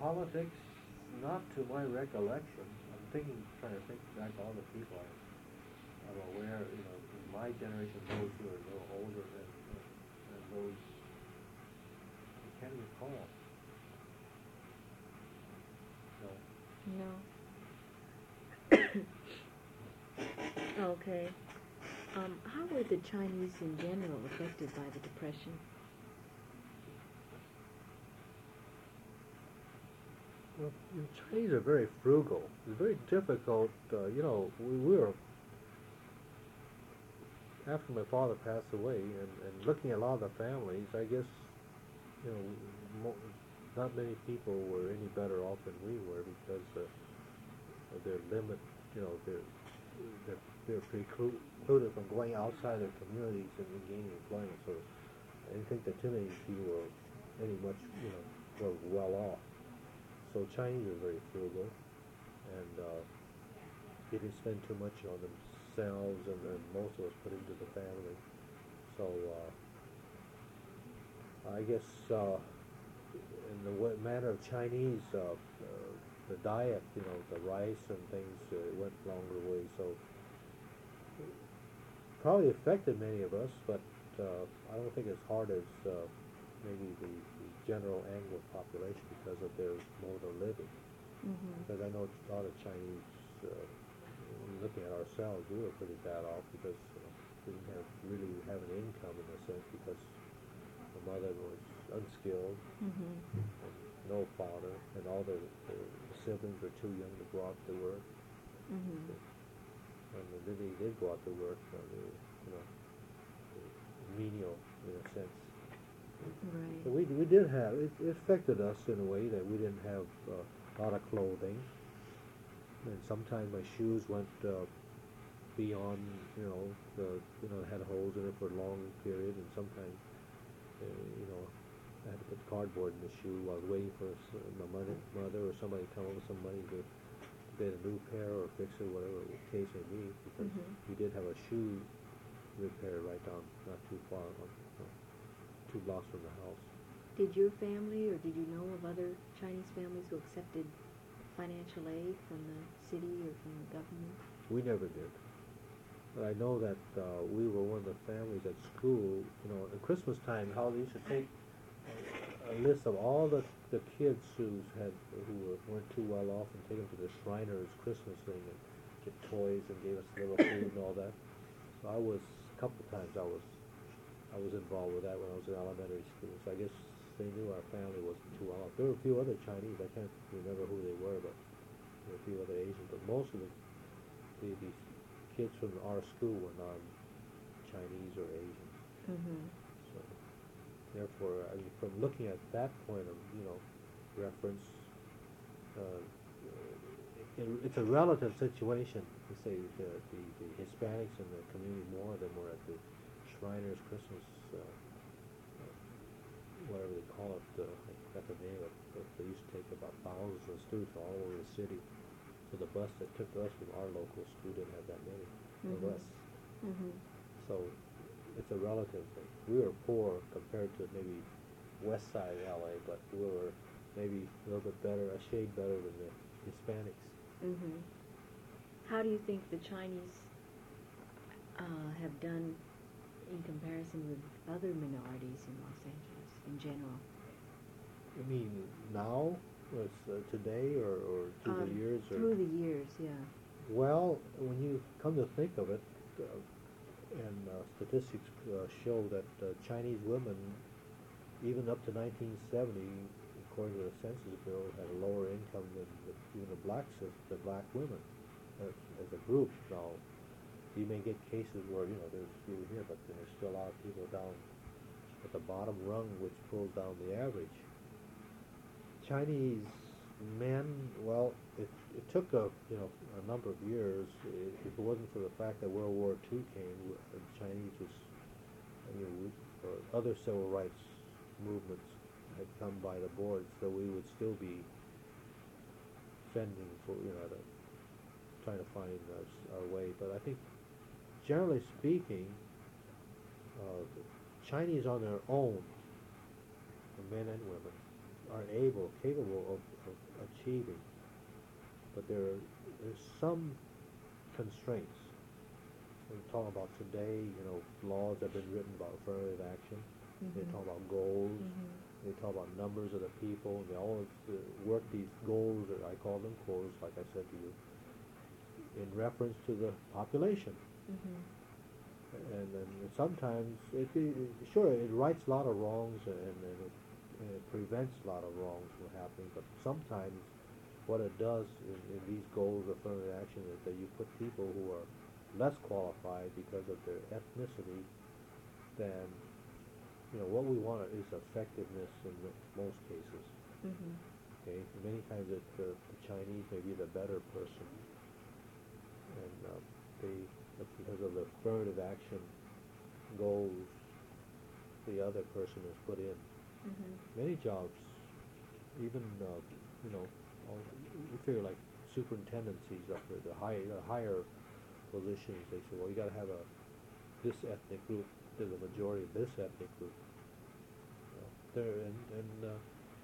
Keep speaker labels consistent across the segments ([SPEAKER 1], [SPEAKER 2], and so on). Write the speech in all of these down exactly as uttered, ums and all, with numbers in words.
[SPEAKER 1] politics, not to my recollection. I'm thinking, trying to think back all the people I, I'm aware, you know, in my generation, those who are a little older than, than those, I can't recall. No.
[SPEAKER 2] No. Okay. Um, how were the Chinese in general affected by the Depression?
[SPEAKER 1] Well, the Chinese are very frugal. It's very difficult. Uh, you know, we, we were after my father passed away, and, and looking at a lot of the families, I guess, you know, mo- not many people were any better off than we were because uh, of their limit. You know, they're they're, they're precluded from going outside their communities and gaining employment. So I didn't think that too many people were any much, you know, were well off. So Chinese are very frugal, and uh, they didn't spend too much on themselves, and, and most of us put into the family. So uh, I guess uh, in the w- matter of Chinese, uh, uh, the diet, you know, the rice and things uh, went longer way. So probably affected many of us, but uh, I don't think as hard as uh, maybe the, the general Anglo population because of their mode of living.
[SPEAKER 2] Mm-hmm.
[SPEAKER 1] Because I know a lot of Chinese, uh, looking at ourselves, we were pretty bad off because uh, we didn't have, really have an income in a sense because the mother was unskilled,
[SPEAKER 2] Mm-hmm.
[SPEAKER 1] and no father, and all the, the siblings were too young to go out to work.
[SPEAKER 2] Mm-hmm.
[SPEAKER 1] And then they did go out to work, uh, they, you know, menial in a sense.
[SPEAKER 2] Right.
[SPEAKER 1] So we we did have it, it affected us in a way that we didn't have uh, a lot of clothing, and sometimes my shoes went uh, beyond, you know, the you know had holes in it for a long period, and sometimes uh, you know I had to put cardboard in the shoe while I was waiting for s- my mother, mother or somebody to come up with some money to get a new pair or fix it, whatever the case may be, because
[SPEAKER 2] Mm-hmm.
[SPEAKER 1] we did have a shoe repair right down not too far, uh, uh, two blocks from the house.
[SPEAKER 2] Did your family or did you know of other Chinese families who accepted financial aid from the city or from the government?
[SPEAKER 1] We never did. But I know that uh, we were one of the families at school, you know, at Christmas time, how they used to take a, a list of all the, the kids who had who were, weren't too well off and take them to the Shriners Christmas thing and get toys and gave us a little food and all that. So I was a couple of times I was I was involved with that when I was in elementary school. So I guess they knew our family wasn't too well off. There were a few other Chinese. I can't remember who they were, but there were a few other Asians. But most of the the, the kids from our school were non-Chinese or Asian.
[SPEAKER 2] Mm-hmm.
[SPEAKER 1] So therefore, I mean, from looking at that point of, you know, reference, uh, it, it's a relative situation. To say the, the, the Hispanics in the community, more of them were at the Shriners Christmas, uh, uh, whatever they call it, uh, I forgot the name of it, but they used to take about thousands of students from all over the city. So the bus that took us from our local school didn't have that many of
[SPEAKER 2] Mm-hmm.
[SPEAKER 1] us.
[SPEAKER 2] Mm-hmm.
[SPEAKER 1] So it's a relative thing. We were poor compared to maybe west side L A, but we were maybe a little bit better, a shade better than the Hispanics.
[SPEAKER 2] Mm-hmm. How do you think the Chinese uh, have done in comparison with other minorities in Los Angeles in general?
[SPEAKER 1] You mean now, was uh, today, or, or through
[SPEAKER 2] Um,
[SPEAKER 1] the years? Or?
[SPEAKER 2] Through the years, yeah.
[SPEAKER 1] Well, when you come to think of it, uh, and uh, statistics uh, show that uh, Chinese women, even up to nineteen seventy, according to the Census Bureau, had a lower income than the, even the black the black women as, as a group. Now, you may get cases where, you know, there's few here, but there's still a lot of people down at the bottom rung, which pulls down the average. Chinese men, well, it, it took a, you know, a number of years. If it wasn't for the fact that World War Two came, the Chinese was, I mean, or other civil rights movements had come by the board, so we would still be fending for, you know, the, trying to find us, our way. But I think, generally speaking, uh, the Chinese on their own, the men and women, are able, capable of, of achieving, but there there's some constraints. We talk about today, you know, laws have been written about affirmative action. They
[SPEAKER 2] Mhm.
[SPEAKER 1] talk about goals.
[SPEAKER 2] Mhm.
[SPEAKER 1] They talk about numbers of the people. They always uh, work these goals, or I call them goals, like I said to you, in reference to the population.
[SPEAKER 2] Mhm.
[SPEAKER 1] And then sometimes, it, it, sure, it rights a lot of wrongs, and, and, it, and it prevents a lot of wrongs from happening, but sometimes what it does in, in these goals of affirmative action is that you put people who are less qualified because of their ethnicity than, you know, what we want is effectiveness in the, most cases.
[SPEAKER 2] Mhm.
[SPEAKER 1] Okay, many times it, the, the Chinese may be the better person, and uh, they, but because of the affirmative action goals, the other person is put in.
[SPEAKER 2] Mhm.
[SPEAKER 1] Many jobs, even uh, you know, all, you figure like superintendencies up there, the higher, the higher positions. They say, well, you got to have a this ethnic group is the majority of this ethnic group. You know, there and and uh,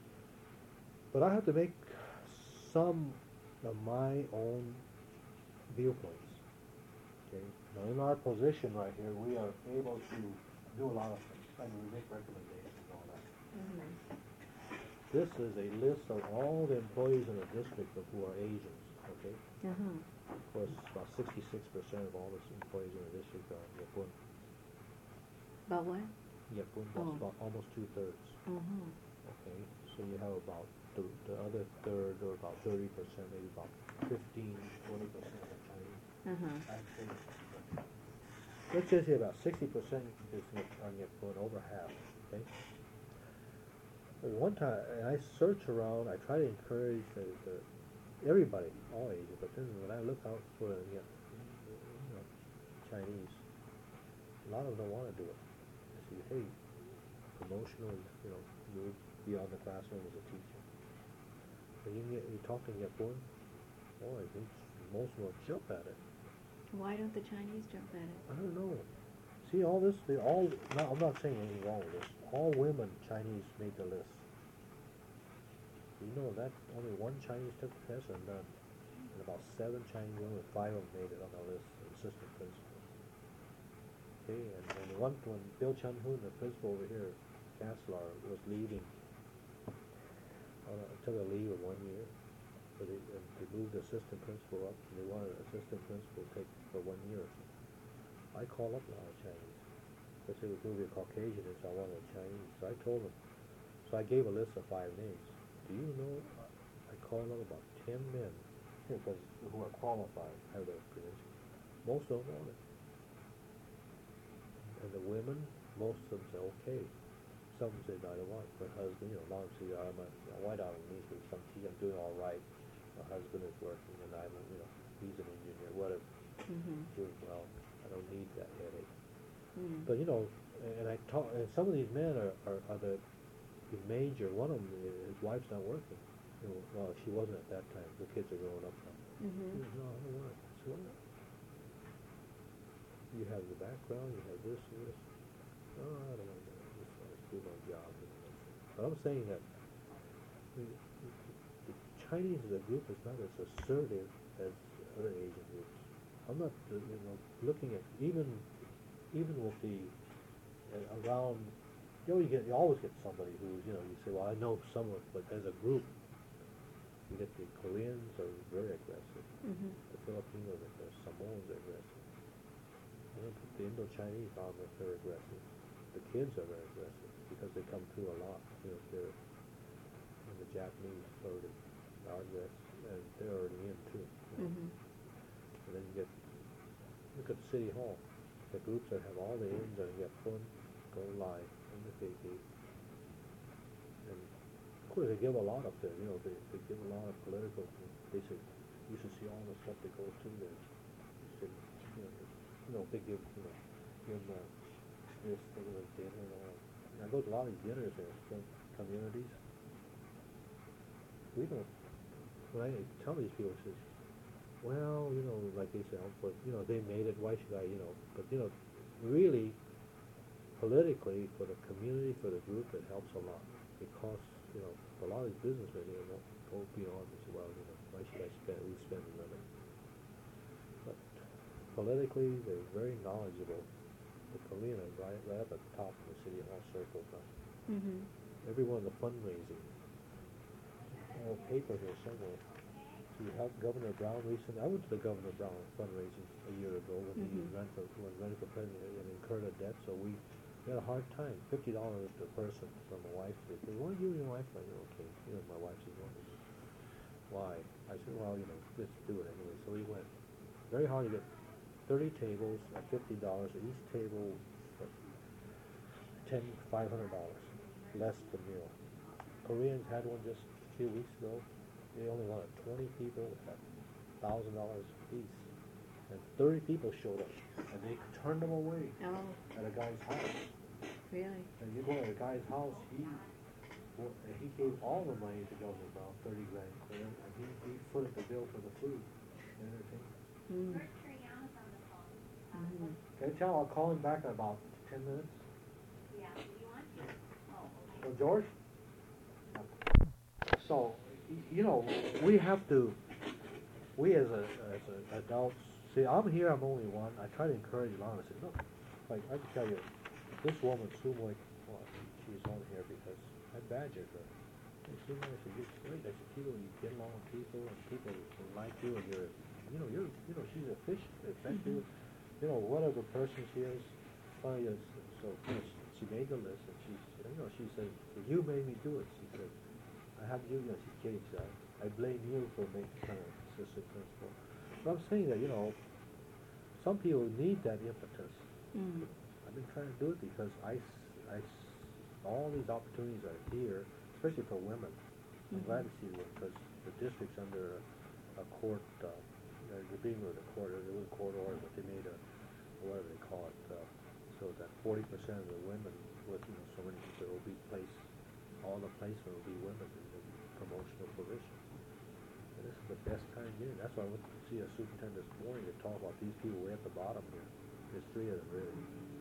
[SPEAKER 1] but I have to make some of my own viewpoints. Okay, now in our position right here, we are able to do a lot of things, and we make recommendations and all that.
[SPEAKER 2] Mhm.
[SPEAKER 1] This is a list of all the employees in the district of who are Asians. Okay,
[SPEAKER 2] Uh-huh.
[SPEAKER 1] of course, about sixty-six percent of all the employees in the district are Yapun.
[SPEAKER 2] About what?
[SPEAKER 1] Yapun,
[SPEAKER 2] Oh.
[SPEAKER 1] that's about almost two thirds.
[SPEAKER 2] Uh-huh.
[SPEAKER 1] Okay, so you have about the, the other third, or about thirty percent, maybe about fifteen, twenty percent are Chinese.
[SPEAKER 2] Uh-huh.
[SPEAKER 1] I'd say, let's just say about sixty percent is Yap- are Yapun, over half. Okay. There's one time, and I search around, I try to encourage the, the everybody, all ages, but then when I look out for the, you know, Chinese, a lot of them don't want to do it. I say, hey, promotional, you know, move beyond the classroom as a teacher. When you get, you talk to Yapun, boy, they, most of them jump at it.
[SPEAKER 2] Why don't the Chinese jump at it?
[SPEAKER 1] I don't know. See, all this, they all, no, I'm not saying anything wrong with this. All women Chinese made the list. You know that only one Chinese took the test, and none. And about seven Chinese women, five of them made it on the list, assistant principal. Okay, and, and one, when Bill Chun-hoon, the principal over here, Chancellor, was leaving, on a, took a leave of one year, so they, and they moved the assistant principal up, and they wanted an assistant principal to take for one year. I called up a lot of Chinese. They said, we're going to be a Caucasian, and so I wanted a Chinese. So I told them. So I gave a list of five names. Do you know, I called up about ten men, because who are qualified, have their credentials. Most don't want it. And the women, most of them say, okay. Some say, no, I don't want it. My husband, you know, mom says, I'm a, you know, why not me? Because some tea, I'm doing all right. My husband is working, and I'm, you know, he's an engineer, whatever,
[SPEAKER 2] Mm-hmm.
[SPEAKER 1] doing well. I don't need that headache.
[SPEAKER 2] Mm.
[SPEAKER 1] But, you know, and I talk, and some of these men are, are, are the, the major, one of them, his wife's not working. You know, well, she wasn't at that time. The kids are growing up now.
[SPEAKER 2] Mm-hmm.
[SPEAKER 1] He goes, no, I don't want it. I said, well, you have the background, you have this and this. No, I don't want to do it. I just want to do my job. But I'm saying that the, the Chinese as a group is not as assertive as other Asian groups. I'm not, uh, you know, looking at, even, even with the, uh, around, you know, you get, you always get somebody who's, you know, you say, well, I know someone, but as a group, you get the Koreans are very aggressive.
[SPEAKER 2] Mm-hmm.
[SPEAKER 1] The Filipinos are aggressive. Samoans are aggressive. You know, the Indo-Chinese are very aggressive. The kids are very aggressive because they come through a lot. You know, they're, and the Japanese already are aggressive, and they're already in too. You know.
[SPEAKER 2] Mm-hmm.
[SPEAKER 1] And then you get, look at City Hall. The groups that have all the ends and get fun, go live, and the K K. And of course they give a lot up there, you know, they, they give a lot of political, they say, you should see all the stuff that goes through there. You should, you know, you know, they give, you know, give uh, this, they give a dinner and all. And I go to a lot of these dinners there, some communities. We don't, when I tell these people, it says, well, you know, like they say, oh, but, you know, they made it, why should I, you know, but, you know, really, politically, for the community, for the group, it helps a lot. It costs, you know, a lot of these businessmen, you know, won't go beyond this. Well, you know, why should I spend? We spend the limit. But politically, they're very knowledgeable. The Korean is right, right at the top of the city hall circle now.
[SPEAKER 2] Mhm.
[SPEAKER 1] Every one of the fundraising. I have a paper here somewhere. To help Governor Brown recently. I went to the Governor Brown fundraising a year ago when he
[SPEAKER 2] Mhm.
[SPEAKER 1] ran for when running for president and incurred a debt. So we, we had a hard time. Fifty dollars per person from my wife. They said, "Why you and your wife?" I said, "Okay." You know, my wife said, "Well, why?" I said, "Well, you know, let's do it anyway." So we went. Very hard to get thirty tables at fifty dollars. Each table, uh, ten, five hundred dollars, less the meal. Koreans had one just a few weeks ago. They only wanted twenty people at thousand dollars apiece, and thirty people showed up, and they turned them away
[SPEAKER 2] Oh,
[SPEAKER 1] at a guy's house.
[SPEAKER 2] really?
[SPEAKER 1] And you go to a guy's house, he well, and he gave all the money to Governor Brown, thirty grand clear, and he, he footed the bill for the food and everything.
[SPEAKER 2] Mm. Mhm.
[SPEAKER 1] Can I tell? I'll call him back in about ten minutes. So George. So, y- you know, we have to, we as a, as a adults, see, I'm here, I'm only one, I try to encourage a lot, I said, look, like, I can tell you, this woman, Sue Moy, well, she's on here because I badgered her. And Sue Moy, I said, you're great, I said, people, you get along with people, and people like you, and you're, you know, you're, you know, she's efficient, effective, you know, whatever person she is, funny is, so, you know, she made the list, and she, you know, she said, you made me do it, she said, I have you, you know, she's kidding, she said, I blame you for making kind of assistant principal. But I'm saying that, you know, some people need that impetus.
[SPEAKER 2] Mm.
[SPEAKER 1] I've been trying to do it because I, s- I s- all these opportunities are here, especially for women. I'm
[SPEAKER 2] Mhm.
[SPEAKER 1] glad to see them because the district's under a, a court, uh, they're they're being with a court, it was a court order, but they made a, whatever they call it, uh, so that forty percent of the women with, you know, so many people will be placed, all the placement will be women in the promotional positions. And this is the best time to get it. That's why I went to see a superintendent this morning to talk about these people way at the bottom here. There's three of them really.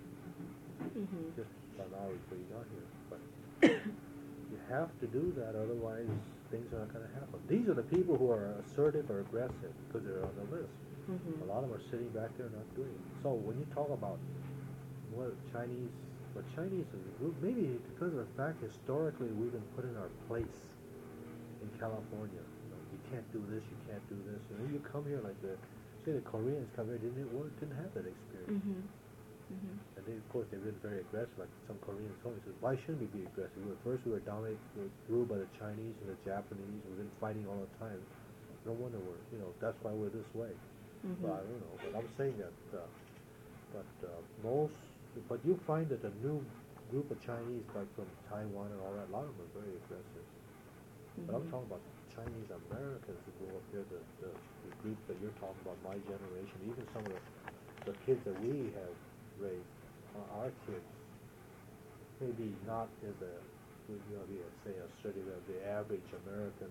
[SPEAKER 2] Mhm.
[SPEAKER 1] Just about an hour before you got here. But you have to do that, otherwise things are not going to happen. These are the people who are assertive or aggressive because they're on the list.
[SPEAKER 2] Mhm.
[SPEAKER 1] A lot of them are sitting back there not doing it. So when you talk about what Chinese, but Chinese is a group, maybe because of the fact historically we've been put in our place in California. You know, you can't do this, you can't do this. And then you come here like the, say the Koreans come here, didn't work, didn't have that experience.
[SPEAKER 2] Mhm. Mhm.
[SPEAKER 1] And they, of course, they've been very aggressive. Like some Koreans told me, said, why shouldn't we be aggressive? We were, first we were dominated, we were ruled by the Chinese and the Japanese. We've been fighting all the time. No wonder we're, you know, that's why we're this way.
[SPEAKER 2] Mhm.
[SPEAKER 1] Well, I don't know, but I'm saying that, uh, but uh, most, but you find that a new group of Chinese, like from Taiwan and all that, a lot of them are very aggressive. But I'm
[SPEAKER 2] Mhm.
[SPEAKER 1] talking about Chinese Americans who grew up here, the, the, the group that you're talking about, my generation, even some of the, the kids that we have raised, uh, our kids, maybe not as a, you know, be a, say a study of the average American,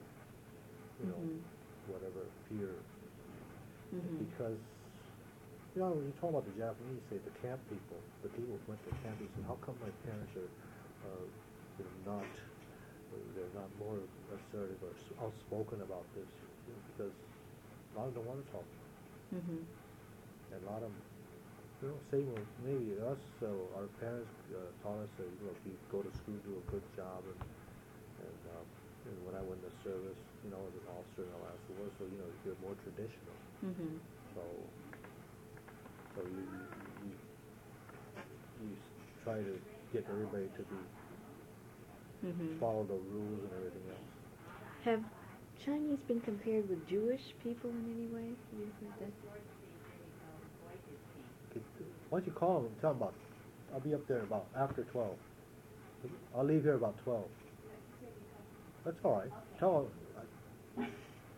[SPEAKER 1] you know,
[SPEAKER 2] Mhm.
[SPEAKER 1] whatever peer,
[SPEAKER 2] Mhm.
[SPEAKER 1] because, you know, when you talk about the Japanese, say the camp people, the people who went to camp, they say, how come my parents are, are you know, not, they're not more assertive or s- outspoken about this? You know, because a lot of them don't want to talk.
[SPEAKER 2] Mhm.
[SPEAKER 1] And a lot of them, you know, say, well, maybe us, so our parents uh, taught us that, you know, if you go to school, do a good job, and, and, um, and when I went to service, you know, as an officer in the last war, so, you know, you're more traditional.
[SPEAKER 2] Mhm.
[SPEAKER 1] So, so you, you, you, you s- try to get everybody to be,
[SPEAKER 2] Mhm.
[SPEAKER 1] follow the rules and everything else.
[SPEAKER 2] Have Chinese been compared with Jewish people in any way? Have you heard that?
[SPEAKER 1] Okay, why don't you call them and tell them about, I'll be up there about after twelve. I'll leave here about twelve. That's all right. Tell them.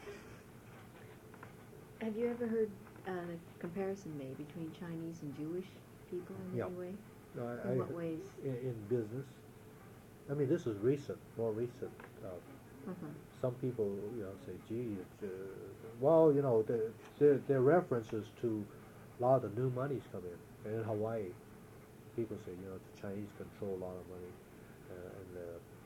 [SPEAKER 2] Have you ever heard uh, a comparison made between Chinese and Jewish people in
[SPEAKER 1] Yeah.
[SPEAKER 2] any way?
[SPEAKER 1] No, I,
[SPEAKER 2] In
[SPEAKER 1] I,
[SPEAKER 2] what ways?
[SPEAKER 1] In, in business. I mean, this is recent, more recent. Uh,
[SPEAKER 2] Uh-huh.
[SPEAKER 1] some people, you know, say, gee, it's, uh, well, you know, the, their, their references to a lot of the new money's come in. And in Hawaii, people say, you know, the Chinese control a lot of money. Uh, and uh,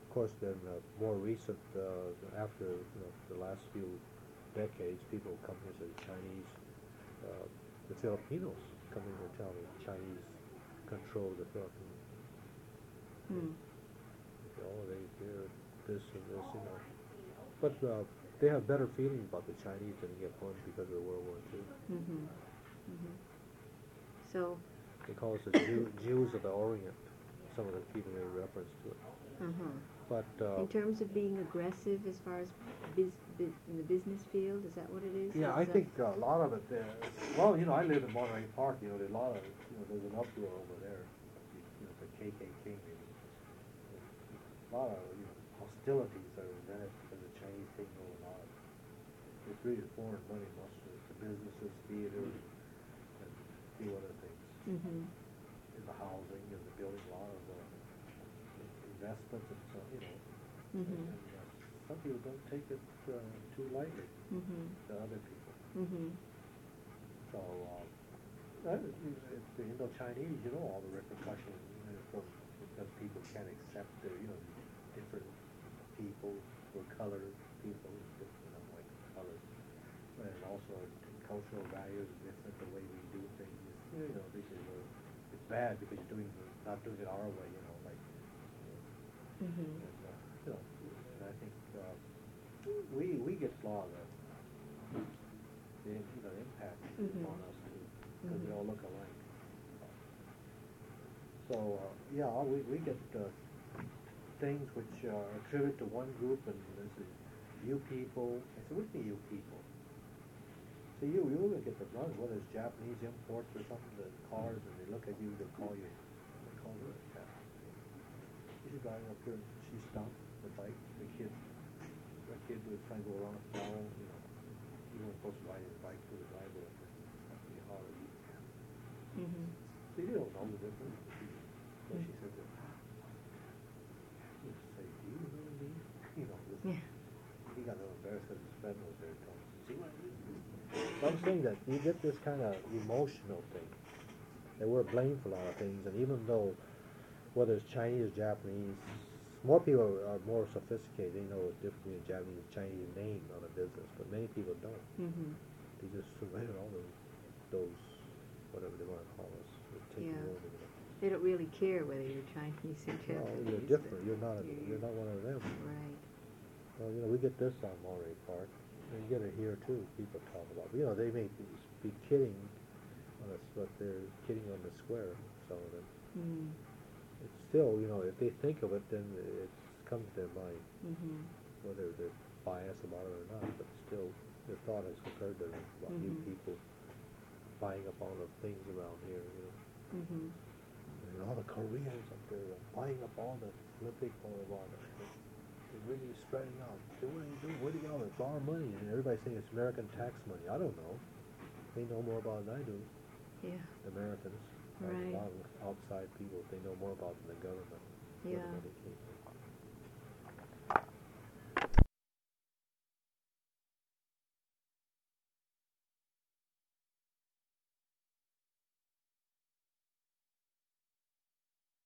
[SPEAKER 1] of course, then uh, more recent, uh, after you know, the last few decades, people come here and say Chinese, uh, the Filipinos come in and tell me Chinese control the Philippines.
[SPEAKER 2] Hmm.
[SPEAKER 1] Oh, they, they're this and this, you know. But uh, they have better feeling about the Chinese than the Japanese because of World War Two.
[SPEAKER 2] Mm-hmm. Mm-hmm. So,
[SPEAKER 1] They call us the Jew, Jews of the Orient. Some of the people made reference to it.
[SPEAKER 2] uh-huh.
[SPEAKER 1] But uh,
[SPEAKER 2] In terms of being aggressive as far as biz, biz, in the business field, is that what it is?
[SPEAKER 1] yeah,
[SPEAKER 2] Is
[SPEAKER 1] I
[SPEAKER 2] that-
[SPEAKER 1] think uh, a lot of it there. Well, you know, I live in Monterey Park. You know, there's a lot of you know, there's an uproar over there. You know, the K K K maybe. A lot of you know, hostilities are invented because the Chinese take over a lot. It's really foreign money, mostly the businesses, theater, and a few other things.
[SPEAKER 2] Mhm.
[SPEAKER 1] In the housing and the building, a lot of uh, investments and so you know.
[SPEAKER 2] Mhm.
[SPEAKER 1] And, uh, some people don't take it uh, too lightly.
[SPEAKER 2] Mhm.
[SPEAKER 1] To other people.
[SPEAKER 2] Mhm.
[SPEAKER 1] So, um, uh, it's the Indo-Chinese, you know, all the repercussions you know, from because people can't accept the, you know, different people or colored people, different, you know, like colors, and also cultural values are different. The way we do things, you know, this is a, it's bad because you're doing not doing it our way, you know, like.
[SPEAKER 2] Mhm.
[SPEAKER 1] And, uh, you know, and I think uh, we we get a lot of the, the you know, impact
[SPEAKER 2] Mhm.
[SPEAKER 1] on us too, because we
[SPEAKER 2] Mhm.
[SPEAKER 1] all look alike. So uh, yeah, we we get uh, things which are attributed to one group, and this is you people. I said, what do you mean you people? So you you look at the runs, whether it's Japanese imports or something, the cars, and they look at you, they call you, they call you a cat. She's driving up here, she stopped the bike, the kid, the kid was trying to go around a flower, you know, he wasn't supposed to ride his bike through the driveway, he hollered, you cat.
[SPEAKER 2] Mhm.
[SPEAKER 1] So you don't know the difference. So she said, that, you say, do you know me? You know, this,
[SPEAKER 2] Yeah.
[SPEAKER 1] he got a little embarrassed because his friend was there telling him, see what I mean? But I'm saying that you get this kind of emotional thing. That we're blamed for a lot of things, and even though whether it's Chinese or Japanese, more people are, are more sophisticated. They know the difference between a Japanese and Chinese name on a business, but many people don't.
[SPEAKER 2] Mhm.
[SPEAKER 1] They just surrender all those, those, whatever they want to call us, they're taking
[SPEAKER 2] Yeah.
[SPEAKER 1] over. The,
[SPEAKER 2] They don't really care whether you're Chinese or Japanese.
[SPEAKER 1] well, you're
[SPEAKER 2] but
[SPEAKER 1] different. You're not. A,
[SPEAKER 2] you're-
[SPEAKER 1] you're not one of them.
[SPEAKER 2] Right.
[SPEAKER 1] Well, you know, we get this on Monterey Park. And you get it here too. People talk about. You know, they may be, be kidding on us, but they're kidding on the square. Some of them.
[SPEAKER 2] Mm.
[SPEAKER 1] It's still, you know, if they think of it, then it comes to their mind,
[SPEAKER 2] Mhm.
[SPEAKER 1] whether they're biased about it or not. But still, the thought has occurred to them about you
[SPEAKER 2] Mhm.
[SPEAKER 1] people buying up all the things around here. You know,
[SPEAKER 2] Mhm.
[SPEAKER 1] and all the Koreans up there are buying up all the Olympic or whatever. They're really spreading out. Say, what are you doing? Where do you go? It's our money. And everybody's saying it's American tax money. I don't know. They know more about it than I do.
[SPEAKER 2] Yeah.
[SPEAKER 1] The Americans.
[SPEAKER 2] Right.
[SPEAKER 1] A lot of outside people, they know more about it than the government. where the
[SPEAKER 2] Yeah.
[SPEAKER 1] money came from.